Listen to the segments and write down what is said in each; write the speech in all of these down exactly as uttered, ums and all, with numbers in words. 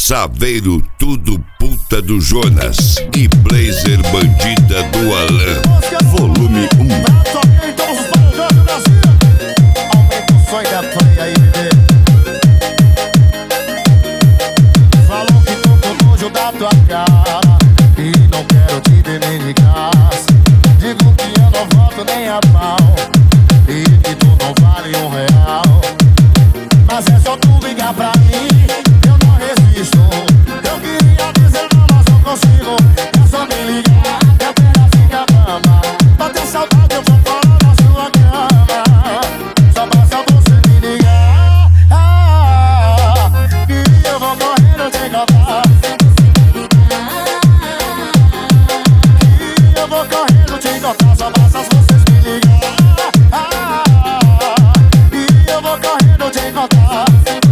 Saveiro tudo puta do Jonas e Blazer bandida do Alan. Volume um. Aumenta o som da play aí, bebê. Falou que tô com nojo da tua cara e não quero te ver nem de graça. Digo que eu não volto nem a pau e que tu não vale um real. Mas é só tu ligar pra mim, eu não resisto. Eu queria dizer não, mas não consigo. É só me ligar que a perna fica bamba. Bateu saudade, eu vou falar na sua cama. Só basta você me ligar, ah, que eu vou correndo te encontrar. Que eu vou correndo te encontrar. Só basta você me ligar, ah, que eu vou correndo te encontrar.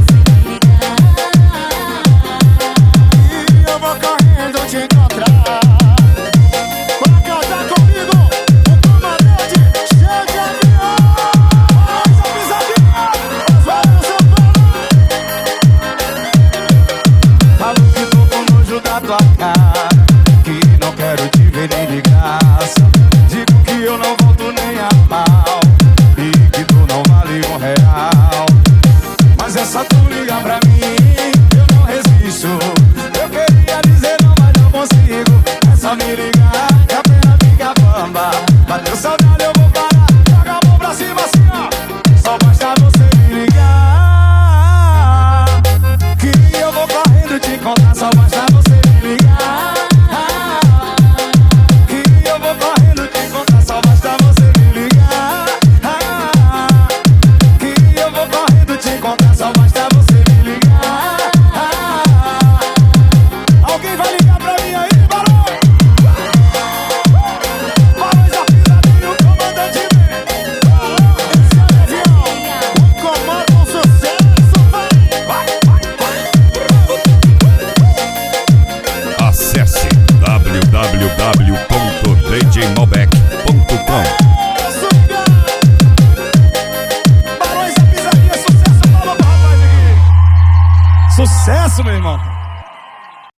Que não quero te ver nem de graça. Digo que eu não volto nem a pau e que tu não vale um real. Mas é só tu ligar pra mim, eu não resisto. Eu queria dizer não, mas não consigo. É só me ligar que a pena fica bamba. Bateu saudade, eu vou parar. Joga a mão pra cima assim, ó. Só basta você me ligar, que eu vou correndo te encontrar. Só basta você me ligar, que eu vou correndo te encontrar. Só basta você me ligar, que eu vou correndo te encontrar. Só basta você me ligar. Alguém vai ligar pra mim aí, Barão? Barões da Pisadinha, o comandante vem. Esse é o avião, o comando, um sucesso, vai, vai, vai. Acesse w w w ponto d j malbec ponto com. Barões da Pisadinha, sucesso, palma pro rapaz aqui. Sucesso, meu irmão.